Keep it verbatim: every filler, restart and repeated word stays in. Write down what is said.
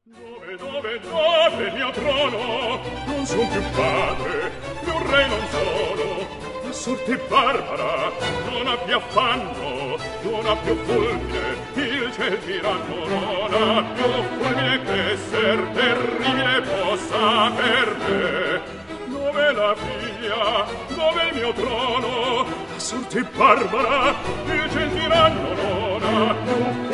Dove, dove, dove il mio trono? Non son più padre, più re non sono. La sorte barbara non ha più affanno, non ha più fulmine, il ciel tiranno non ha più fulmine che esser terribile possa per me. Dove la figlia, dove il mio trono? La sorte barbara, il ciel tiranno non ha più fulmine,